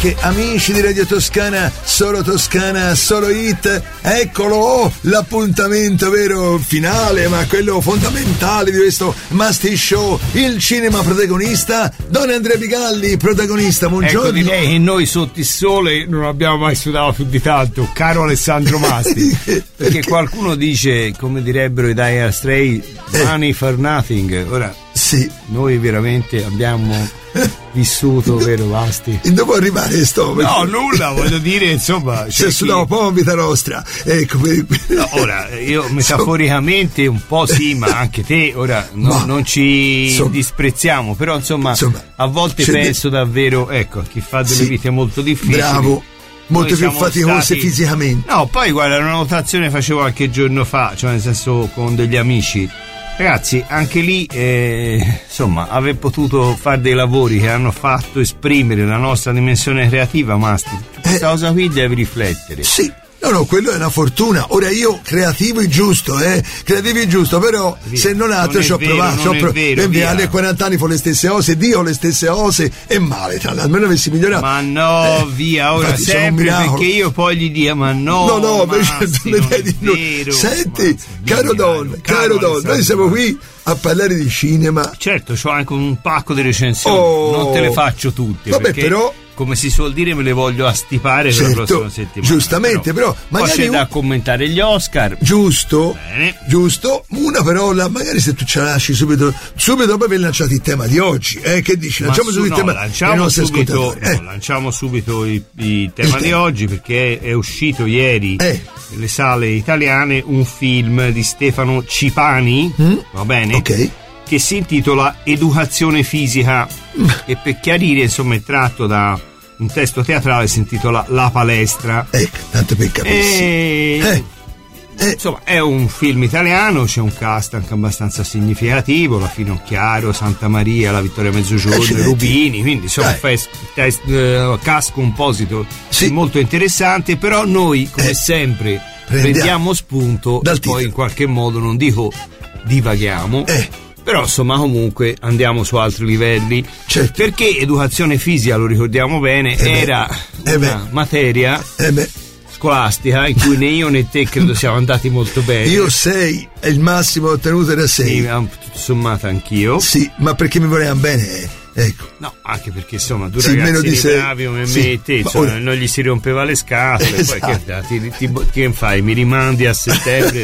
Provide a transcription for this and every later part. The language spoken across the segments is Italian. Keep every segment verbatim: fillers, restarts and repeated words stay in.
anche amici di Radio Toscana, solo Toscana, solo hit. Eccolo, l'appuntamento vero finale, ma quello fondamentale di questo Masti Show, il cinema protagonista, Don Andrea Bigalli, protagonista. Buongiorno. Ecco, direi che noi sotto il sole non abbiamo mai sudato più di tanto, caro Alessandro Masti. perché? perché qualcuno dice, come direbbero i Dire Straits, money for nothing. Ora sì, noi veramente abbiamo vissuto, vero Masti? E dopo arrivare sto no nulla, voglio dire, insomma, se sudavo un po' vita nostra, ecco. No, ora io metaforicamente un po' sì, ma anche te ora no, ma, non ci insomma, disprezziamo, però insomma, insomma a volte penso de... davvero, ecco, chi fa delle sì, vite molto difficili, bravo, molto più faticose stati... fisicamente. No, poi guarda, una notazione facevo qualche giorno fa, cioè nel senso con degli amici. Ragazzi, anche lì, eh, insomma, aver potuto fare dei lavori che hanno fatto esprimere la nostra dimensione creativa, Masti, questa eh, cosa qui devi riflettere. Sì. No, no, quello è una fortuna. Ora io creativo è giusto, eh? Creativo è giusto, però via, se non altro ci ho provato. Ci ho provato. E via, alle quaranta anni con le stesse cose, Dio le stesse cose, è male, tra l'altro, almeno avessi migliorato. Ma no, eh, via, ora infatti, sempre perché io poi gli dia, ma no. No, no, Massi, non è di vero. Senti, Massi, caro Don, caro Don, noi siamo qui a parlare di cinema. Certo, c'ho anche un pacco di recensioni, oh, non te le faccio tutte. Vabbè, perché... però. Come si suol dire, me le voglio astipare certo, per la prossima settimana. Giustamente, però, però magari poi c'è un... da commentare gli Oscar. Giusto. Bene. Giusto. Una parola, magari se tu ce la lasci subito, subito dopo aver lanciato il tema di oggi. Eh, che dici? Lanciamo su, subito no, il tema. Lanciamo subito, eh. no, lanciamo subito il, il tema il di tema. oggi, perché è, è uscito ieri eh. nelle sale italiane un film di Stefano Cipani. Mm? Va bene? Ok. Che si intitola Educazione fisica mm. e per chiarire, insomma, è tratto da un testo teatrale, si intitola La palestra. Ecco, tanto per capire. E... Eh. Eh. Insomma, è un film italiano, c'è un cast anche abbastanza significativo, la Finocchiaro, Santa Maria, la Vittoria Mezzogiorno, Accidenti. Rubini, quindi insomma fest, test, uh, cast composito sì. molto interessante, però noi come eh. sempre prendiamo, prendiamo spunto Dal e titolo. Poi in qualche modo, non dico divaghiamo, eh. però insomma comunque andiamo su altri livelli, certo. perché educazione fisica, lo ricordiamo bene, eh era beh. una eh materia eh beh. scolastica in cui né io né te credo siamo andati molto bene. Io sei e il massimo ottenuto era sei. Sì, tutto sommato anch'io. Sì, ma perché mi volevano bene, ecco. No, anche perché insomma due sì, ragazzini di bravi come sì, me e te, insomma, ora... non gli si rompeva le scatole, esatto. Poi che, ti, ti, ti, che fai? Mi rimandi a settembre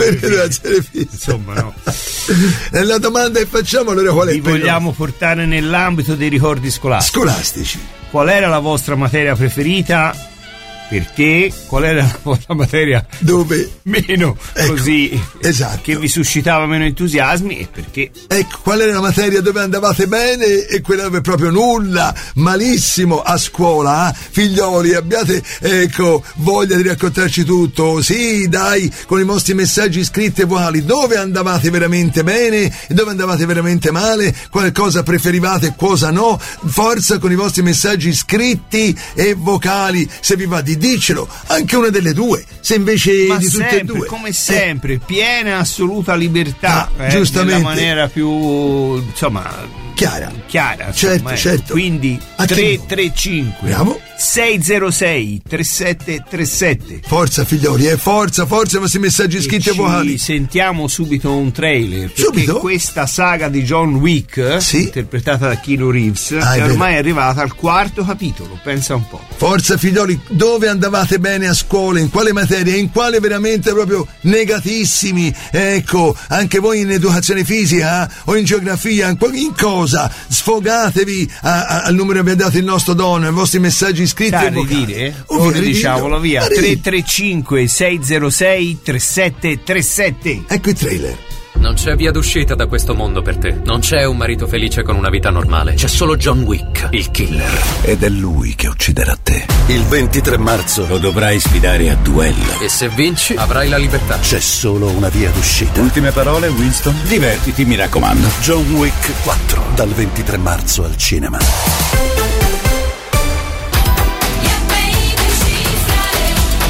insomma no. E la domanda che facciamo allora qual è? Vi vogliamo portare nell'ambito dei ricordi scolastici. Scolastici. Qual era la vostra materia preferita? Perché? Qual era la vostra materia dove meno ecco, così esatto. che vi suscitava meno entusiasmi e perché? Ecco, qual era la materia dove andavate bene e quella dove proprio nulla, malissimo a scuola, eh? Figlioli, abbiate ecco voglia di raccontarci tutto, sì dai, con i vostri messaggi scritti e vocali, dove andavate veramente bene e dove andavate veramente male, qualcosa preferivate e cosa no, forza con i vostri messaggi scritti e vocali, se vi va di dicelo, anche una delle due, se invece ma di sempre, tutte e due come sempre, eh. piena assoluta libertà, ah, eh, giustamente, nella maniera più insomma chiara, chiara certo, insomma, eh. certo. Quindi tre tre cinque Bravo. sei zero sei tre sette tre sette. Forza figlioli, eh, forza, forza, questi messaggi scritti e vocali. Sentiamo subito un trailer, perché subito? Questa saga di John Wick, sì. interpretata da Keanu Reeves, ah, è, è ormai vero. arrivata al quarto capitolo, pensa un po'. Forza figlioli, dove andavate bene a scuola, in quale materia, in quale veramente proprio negatissimi, ecco, anche voi in educazione fisica eh? o in geografia, in, in cosa, sfogatevi a, a, al numero che vi ha dato il nostro dono, i vostri messaggi iscritti Sa e vocali. Ridire? O diciamolo via, tre tre cinque sei zero sei tre sette tre sette. Ecco il trailer. Non c'è via d'uscita da questo mondo per te. Non c'è un marito felice con una vita normale. C'è solo John Wick, il killer. Ed è lui che ucciderà te. Il ventitré marzo lo dovrai sfidare a duello. E se vinci, avrai la libertà. C'è solo una via d'uscita. Ultime parole, Winston? Divertiti, mi raccomando. John Wick quattro, dal ventitré marzo al cinema.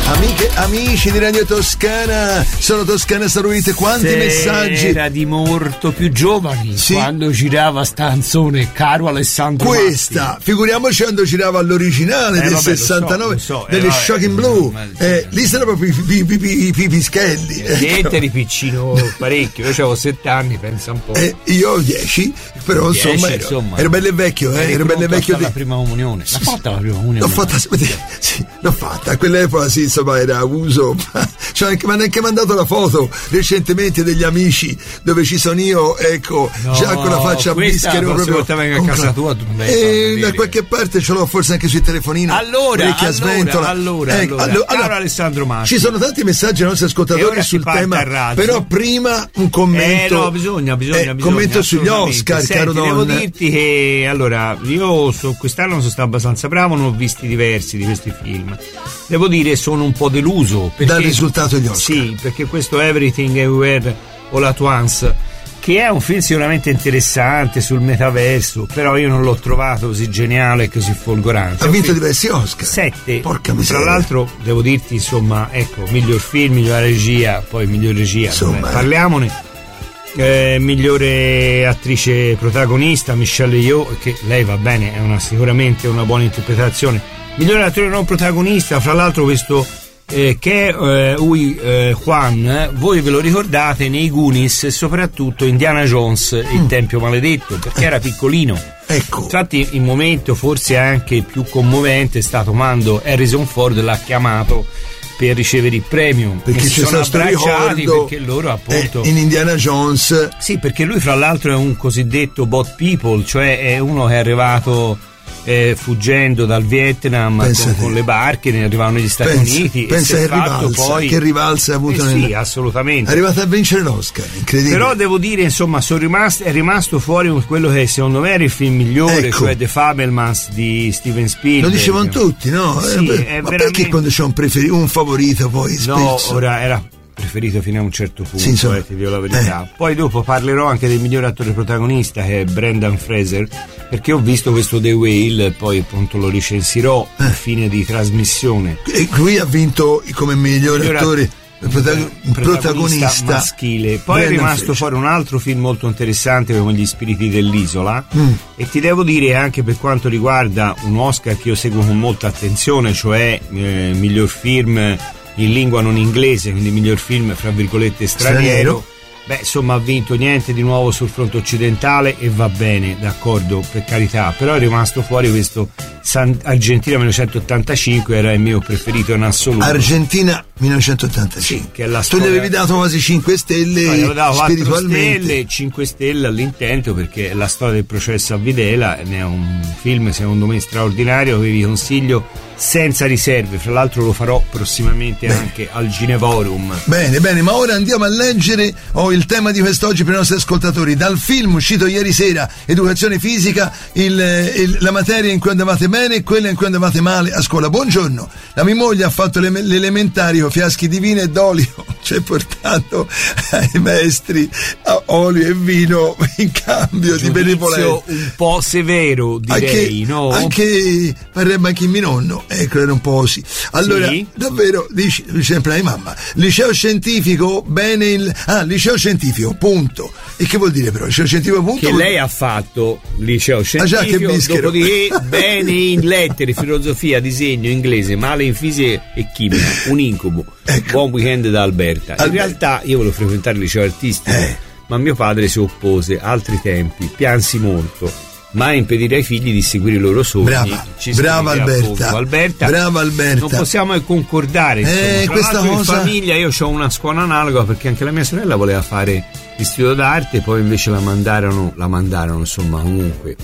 Amiche, amici di Radio Toscana, sono Toscana Saluite, quanti Se messaggi. Era di molto più giovani, sì, quando girava stanzone caro Alessandro Questa, Matti. Figuriamoci quando girava all'originale eh, del vabbè, sessantanove, so, so, delle eh, Shocking Blue, eh, lì sarebbero proprio i pipischelli. Niente, eri piccino parecchio, io avevo sette anni, pensa un po'. Eh, io ho dieci, però dieci, insomma, ero, insomma ero bello e vecchio, eh, ero bello e vecchio. La prima comunione, l'ha fatta la prima comunione? L'ho fatta, sì, l'ho fatta, a quell'epoca sì, insomma era uso, cioè, mi hanno anche mandato la foto recentemente degli amici dove ci sono io, ecco, no, già con la faccia a bischero proprio venga a casa tua, tu e da qualche parte ce l'ho forse anche sui telefonini, allora orecchia allora, sventola. allora, ecco, allora, allora, allora Alessandro Matti, ci sono tanti messaggi ai nostri ascoltatori sul tema, però prima un commento, eh, no, bisogna, bisogna, eh, bisogna commento sugli Oscar. Senti, caro devo Don, dirti che allora io so, quest'anno sono stato abbastanza bravo, ne ho visti diversi di questi film, devo dire sono un po' deluso perché, dal risultato degli Oscar. Sì, perché questo Everything Everywhere All at Once, che è un film sicuramente interessante sul metaverso, però io non l'ho trovato così geniale e così folgorante. Ha vinto diversi Oscar. Sette. Porca miseria. Tra l'altro devo dirti, insomma, ecco, miglior film, miglior regia, poi miglior regia, insomma, vabbè, parliamone. Eh, migliore attrice protagonista Michelle Yeoh, che lei va bene, è una, sicuramente una buona interpretazione. Migliore attore non protagonista, fra l'altro questo eh, che è uh, Ui uh, Juan, eh, voi ve lo ricordate nei Goonies e soprattutto Indiana Jones, mm. il Tempio Maledetto, perché era piccolino. Ecco. Infatti il momento forse anche più commovente è stato quando Harrison Ford l'ha chiamato per ricevere il premio, perché si sono abbracciati perché loro appunto in Indiana Jones, sì, perché lui fra l'altro è un cosiddetto bot people, cioè è uno che è arrivato eh, fuggendo dal Vietnam con, con le barche, ne arrivavano negli Stati pensa, Uniti pensa e che rivalsa, poi che rivalsa ha avuto eh nel... sì, assolutamente, è arrivato a vincere l'Oscar, incredibile. Però devo dire, insomma, sono rimasto, è rimasto fuori quello che secondo me era il film migliore, ecco, cioè The Fabelmans di Steven Spielberg. Lo dicevano tutti, no? Sì, eh, ma veramente... perché quando c'è un preferito, un favorito poi no, spesso? ora era preferito fino a un certo punto, sì, insomma, eh, ti dico la verità. Eh. Poi dopo parlerò anche del migliore attore protagonista, che è Brendan Fraser, perché ho visto questo The Whale, poi appunto lo recensirò a eh. fine di trasmissione. E lui ha vinto come miglior migliore attore protagonista, protagonista maschile. Poi Brendan è rimasto Fraser. Fuori un altro film molto interessante come Gli spiriti dell'isola, mm. e ti devo dire anche per quanto riguarda un Oscar che io seguo con molta attenzione, cioè eh, miglior film in lingua non inglese, quindi miglior film fra virgolette straniero, straniero. Beh, insomma, ha vinto niente di nuovo sul fronte occidentale e va bene, d'accordo, per carità, però è rimasto fuori questo San... Argentina millenovecentottantacinque, era il mio preferito in assoluto. Argentina millenovecentottantacinque, sì, che è la storia... Tu gli avevi dato quasi cinque stelle, no, gli avevo dato spiritualmente. quattro stelle, cinque stelle all'intento, perché è la storia del processo a Videla, ne è un film secondo me straordinario che vi consiglio senza riserve, fra l'altro lo farò prossimamente bene. Anche al Ginevorum. Bene, bene, ma ora andiamo a leggere oh, il tema di quest'oggi per i nostri ascoltatori. Dal film uscito ieri sera, Educazione fisica, il, il, la materia in cui andavate bene e quella in cui andavate male a scuola. Buongiorno, la mia moglie ha fatto le, l'elementari con fiaschi di vino e d'olio, cioè portando ai maestri olio e vino in cambio Giudizio di benevolenza. Un po' severo, direi, anche, no? Anche parrebbe anche in mio nonno. Ecco, era un po' così. Allora, sì? Davvero, dici sempre ai mamma, liceo scientifico, bene il... Ah, liceo scientifico, punto. E che vuol dire però? Liceo scientifico, punto? Che vuol... lei ha fatto liceo scientifico, ah, già, che bischero. Dopodiché bene in lettere, filosofia, disegno, inglese, male in fisica e chimica, un incubo. Ecco. Buon weekend da Alberta. In Alberta. Realtà io volevo frequentare il liceo artistico, eh. ma mio padre si oppose, altri tempi, piansi molto. Ma impedire ai figli di seguire i loro sogni. Brava, ci brava Alberta. Alberta. Brava Alberta. Non possiamo concordare. Eh, Tra questa l'altro cosa... in famiglia io ho una scuola analoga, perché anche la mia sorella voleva fare l'istituto d'arte, poi invece la mandarono, la mandarono insomma comunque.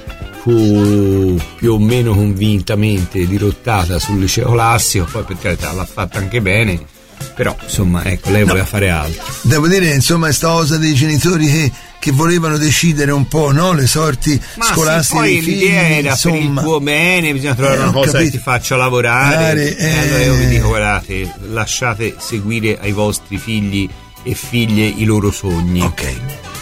Fu più o meno convintamente dirottata sul liceo classico, poi per carità l'ha fatta anche bene. Però insomma ecco, lei no, voleva fare altro. Devo dire insomma questa cosa dei genitori che, che volevano decidere un po', no, le sorti ma scolastiche sì, dei figli, l'idea era insomma, per il tuo bene, bisogna trovare eh, una cosa capito. che ti faccia lavorare, eh, e allora io vi dico guardate, lasciate seguire ai vostri figli e figlie i loro sogni. Ok.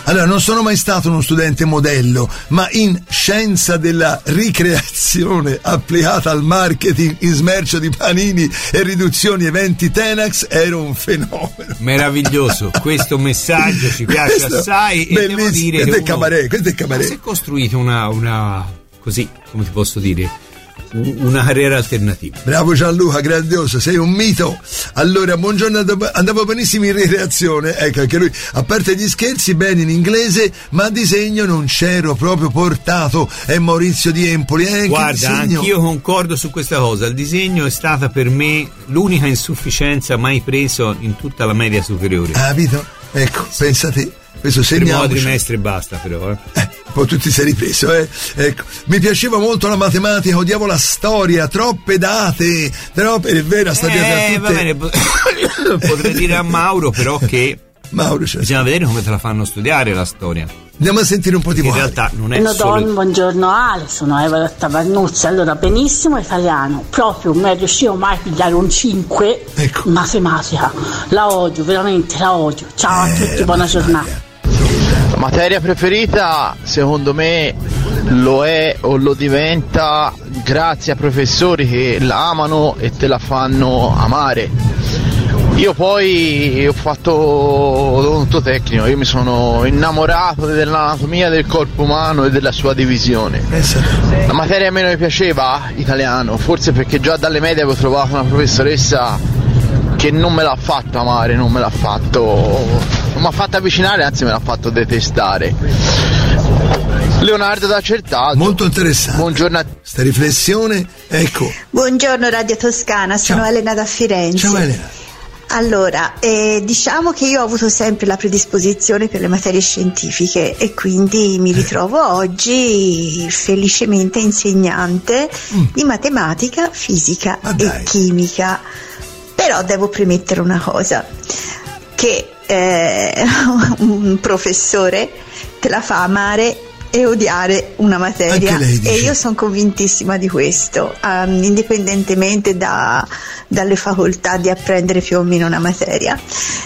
Allora, non sono mai stato uno studente modello, ma in scienza della ricreazione applicata al marketing in smercio di panini e riduzioni eventi Tenax ero un fenomeno. Meraviglioso, questo messaggio ci piace questo assai e devo dire questo che è cabaret, questo è cabaret. Si è costruito una, una così, come ti posso dire, una carriera alternativa. Bravo Gianluca, grandioso, sei un mito. Allora, buongiorno, andavo benissimo in ricreazione, ecco, anche lui, a parte gli scherzi, bene in inglese, ma a disegno non c'ero proprio portato. È Maurizio di Empoli. Eh, Guarda, anch'io concordo su questa cosa. Il disegno è stata per me l'unica insufficienza mai preso in tutta la media superiore. Ah, capito? Ecco, sì. Pensate, questo segniamo. Primo trimestre e basta, però. Eh. eh. Poi tu ti sei ripreso, eh? Ecco. Mi piaceva molto la matematica, odiavo la storia, troppe date, troppe, è vero, sta eh, tutte. Va bene, potrei dire a Mauro però che Mauro, cioè, bisogna vedere come te la fanno studiare la storia. Andiamo a sentire un po' di in vocali. realtà non è no, solo... don, buongiorno Ale, sono Eva da Tavernuzzi. Allora, benissimo italiano, proprio non riuscivo mai a pigliare un cinque, ecco. Matematica, la odio, veramente la odio. Ciao eh, a tutti, buona giornata. La materia preferita secondo me lo è o lo diventa grazie a professori che la amano e te la fanno amare. Io poi ho fatto odontotecnico, io mi sono innamorato dell'anatomia del corpo umano e della sua divisione. La materia che meno mi piaceva, italiano, forse perché già dalle medie avevo trovato una professoressa che non me l'ha fatto amare, non me l'ha fatto, non mi ha fatto avvicinare, anzi me l'ha fatto detestare. Leonardo da Certaldo. Molto interessante. Buongiorno a sta riflessione, ecco. Buongiorno Radio Toscana, sono Ciao. Elena da Firenze. Ciao Elena. Allora, eh, diciamo che io ho avuto sempre la predisposizione per le materie scientifiche e quindi mi ritrovo oggi felicemente insegnante mm. di matematica, fisica ah, e chimica. Però devo premettere una cosa, che eh, un professore te la fa amare e odiare una materia e io sono convintissima di questo, um, indipendentemente da, dalle facoltà di apprendere più o meno una materia,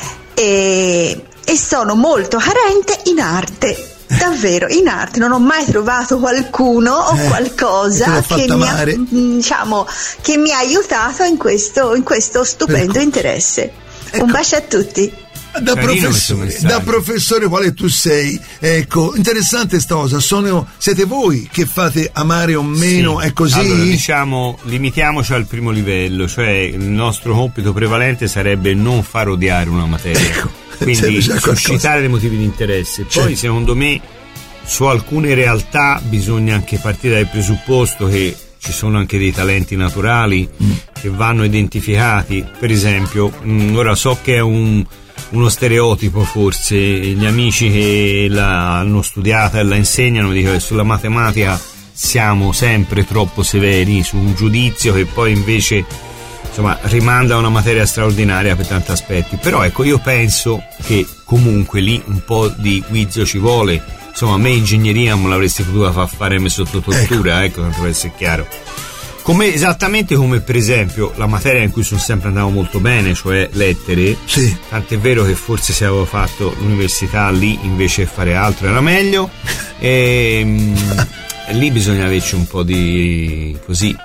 e, e sono molto carente in arte. Davvero, in arte non ho mai trovato qualcuno o eh, qualcosa che mi, ha, diciamo, che mi ha aiutato in questo, in questo stupendo ecco. interesse. Ecco. Un bacio a tutti. Da professore, da professore quale tu sei, ecco, interessante sta cosa, sono, siete voi che fate amare o meno, sì. È così? Allora, diciamo, limitiamoci al primo livello, cioè il nostro compito prevalente sarebbe non far odiare una materia. Ecco. Quindi suscitare dei motivi di interesse. Poi certo. Secondo me su alcune realtà bisogna anche partire dal presupposto che ci sono anche dei talenti naturali mm. che vanno identificati. Per esempio, mh, ora so che è un, uno stereotipo forse, gli amici che l'hanno studiata e la insegnano dicono che sulla matematica siamo sempre troppo severi su un giudizio che poi invece insomma rimanda a una materia straordinaria per tanti aspetti. Però ecco, io penso che comunque lì un po' di guizzo ci vuole. Insomma, a me ingegneria non l'avresti potuta far fare sotto tortura, ecco, ecco tanto per essere chiaro. Come, esattamente come per esempio la materia in cui sono sempre andato molto bene, cioè lettere. Sì. Tant'è vero che forse se avevo fatto l'università lì invece che fare altro era meglio. E lì bisogna averci un po' di così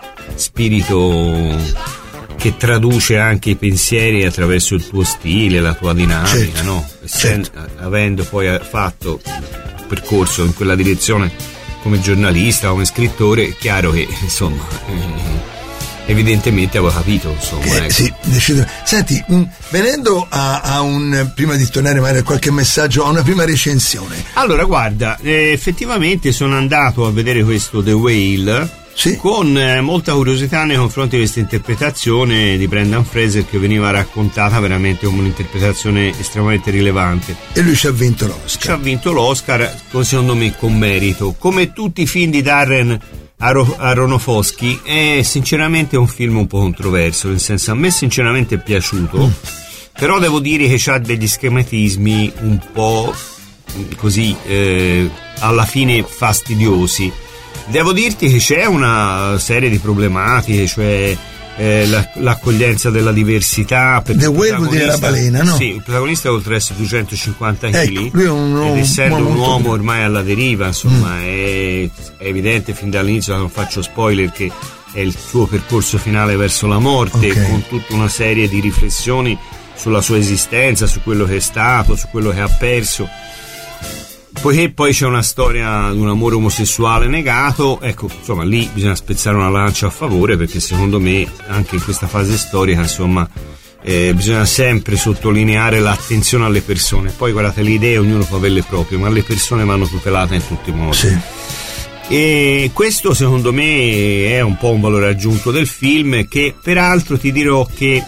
spirito che traduce anche i pensieri attraverso il tuo stile, la tua dinamica, certo, no? Essendo, certo. Avendo poi fatto un percorso in quella direzione come giornalista, come scrittore, è chiaro che insomma eh, evidentemente avevo capito, insomma. Eh, ecco. Sì, decido. Senti, mh, venendo a, a un, prima di tornare magari a qualche messaggio, a una prima recensione. Allora, guarda, eh, effettivamente sono andato a vedere questo The Whale. Sì. Con eh, molta curiosità nei confronti di questa interpretazione di Brendan Fraser, che veniva raccontata veramente come un'interpretazione estremamente rilevante. E lui ci ha vinto l'Oscar. Ci ha vinto l'Oscar, secondo me con merito. Come tutti i film di Darren Aro- Aronofsky, è sinceramente un film un po' controverso, nel senso, a me sinceramente è piaciuto, mm. però devo dire che ha degli schematismi un po' così eh, alla fine fastidiosi. Devo dirti che c'è una serie di problematiche, cioè eh, la, l'accoglienza della diversità. The Whale vuol dire la balena, no? Sì, il protagonista oltre ad essere duecentocinquanta chili, ecco, lui è un, ed essendo un uomo, uomo ormai alla deriva, insomma, mm. è, è evidente fin dall'inizio, non faccio spoiler, che è il suo percorso finale verso la morte, okay. con tutta una serie di riflessioni sulla sua esistenza, su quello che è stato, su quello che ha perso. Poiché poi c'è una storia di un amore omosessuale negato, ecco, insomma, lì bisogna spezzare una lancia a favore, perché secondo me anche in questa fase storica, insomma, eh, bisogna sempre sottolineare l'attenzione alle persone. Poi guardate, le idee ognuno può avere le proprie, ma le persone vanno tutelate in tutti i modi. Sì. E questo secondo me è un po' un valore aggiunto del film, che peraltro ti dirò che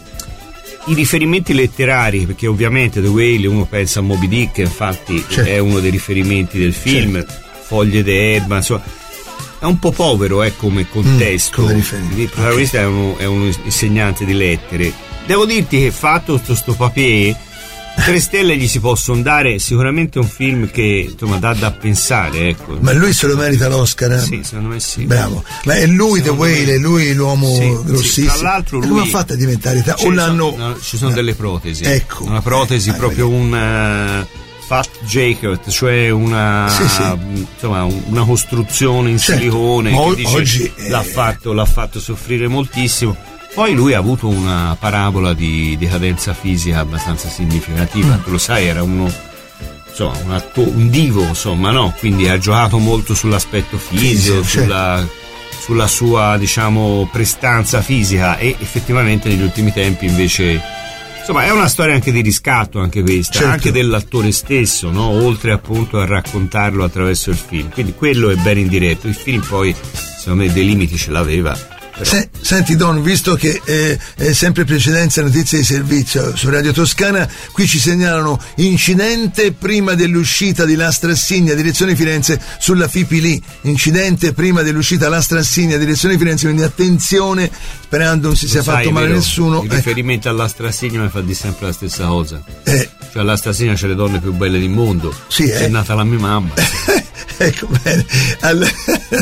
i riferimenti letterari, perché ovviamente The Whale uno pensa a Moby Dick, infatti certo. è uno dei riferimenti del film, certo. Foglie d'erba, insomma è un po' povero eh, come contesto. Mm, come il protagonista okay. è, uno, è uno insegnante di lettere. Devo dirti che fatto tutto sto papier, tre stelle gli si possono dare. Sicuramente è un film che insomma dà da pensare, ecco. Ma lui se lo merita l'Oscar? Eh? Sì, secondo me sì. Bravo. Ma è lui The Whale, è lui l'uomo sì, grossissimo. Sì. Tra l'altro lui, come ha fatto a diventare ta- o l'hanno... no, ci sono delle protesi. Ecco. Una protesi eh, proprio eh, un uh, fat jacket, cioè una sì, sì. insomma una costruzione in certo. silicone o- che dice, oggi l'ha eh... fatto l'ha fatto soffrire moltissimo. Poi lui ha avuto una parabola di decadenza fisica abbastanza significativa, mm. tu lo sai, era uno insomma un, atto- un divo, insomma, no? Quindi ha giocato molto sull'aspetto fisico, sì, sulla, certo. sulla sua, diciamo, prestanza fisica, e effettivamente negli ultimi tempi invece insomma è una storia anche di riscatto, anche questa, certo. anche dell'attore stesso, no? Oltre appunto a raccontarlo attraverso il film, quindi quello è ben indiretto. Il film poi secondo me dei limiti ce l'aveva. Se, senti Don, visto che eh, è sempre precedenza notizie di servizio su Radio Toscana, qui ci segnalano incidente prima dell'uscita di Lastra Assigna direzione Firenze sulla Fipili, incidente prima dell'uscita Lastra Assigna direzione Firenze, quindi attenzione, sperando non si sia sai, fatto male vero, nessuno. Il riferimento eh. all'Astra Assigna mi fa di sempre la stessa cosa, eh. cioè all'Astra Assigna c'è le donne più belle del mondo, sì, c'è eh. nata la mia mamma. Ecco, bene. Allora,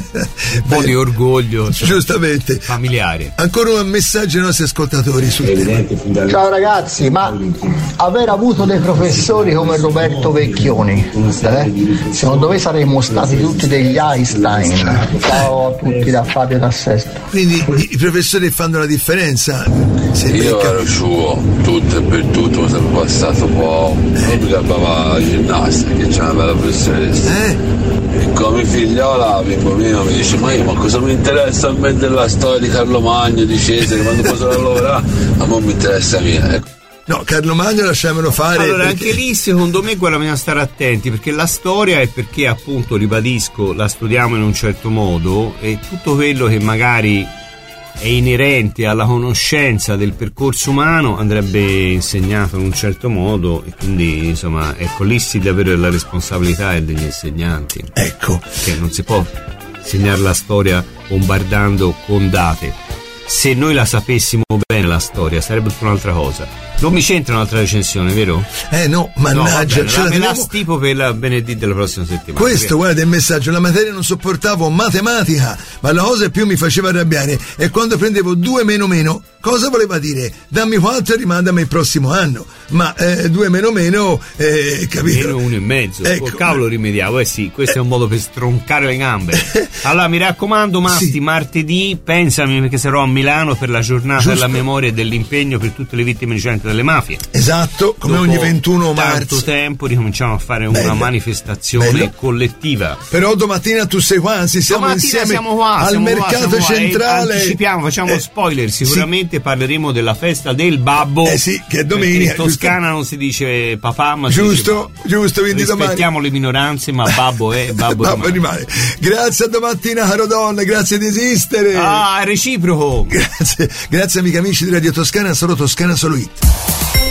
un po' di orgoglio, cioè, giustamente familiare. Ancora un messaggio ai nostri ascoltatori sul tema. Ciao ragazzi, ma aver avuto dei professori come Roberto Vecchioni, eh? secondo me saremmo stati tutti degli Einstein. Ciao a tutti da Fabio da Sesto. Quindi i professori fanno la differenza. Se io ero suo, tutto e per tutto mi sono passato un po', non mi capava la ginnastica, che c'è una bella professoressa. Eh? E come figliola, bimbo mio, mi dice, ma io ma cosa mi interessa a me della storia di Carlo Magno, di Cesare, quando posso lavorare? Ma non mi interessa a me, ecco. No, Carlo Magno lasciamelo fare. Allora perché... anche lì secondo me guarda, bisogna stare attenti, perché la storia è perché appunto, ribadisco, la studiamo in un certo modo, e tutto quello che magari è inerente alla conoscenza del percorso umano andrebbe insegnato in un certo modo, e quindi insomma ecco lì si deve avere la responsabilità è degli insegnanti, ecco, che non si può insegnare la storia bombardando con date. Se noi la sapessimo bene la storia sarebbe tutta un'altra cosa. Non mi c'entra un'altra recensione, vero? Eh no, mannaggia, no, ce la me la teniamo... stipo per la venerdì della prossima settimana. Questo, perché... guarda, il messaggio, la materia non sopportavo matematica, ma la cosa che più mi faceva arrabbiare è quando prendevo due meno meno. Cosa voleva dire? Dammi quattro e rimandami il prossimo anno. Ma eh, due meno meno, eh, capito? Meno uno e mezzo. Ecco. Oh, cavolo, rimediavo. Eh sì, questo eh. è un modo per stroncare le gambe. Allora mi raccomando, Masti, sì. martedì pensami, perché sarò a Milano per la giornata Giusto. della memoria e dell'impegno per tutte le vittime innocenti delle mafie. Esatto, come Dopo ogni ventuno marzo. Tanto tempo ricominciamo a fare Bello. una manifestazione Bello. collettiva. Però domattina tu sei qua, anzi siamo domattina insieme siamo qua, al siamo mercato qua, centrale. Anticipiamo, facciamo eh, spoiler, sicuramente sì. parleremo della festa del babbo. Eh sì, che è domenica. In Toscana giusto. non si dice papà, ma giusto, si dice babbo. giusto, quindi rispettiamo domani. le minoranze, ma babbo è babbo, babbo rimane. rimane. Grazie a domattina, caro Don, grazie di esistere. Ah, è reciproco. Grazie, grazie amici amici di Radio Toscana, solo Toscana, solo It.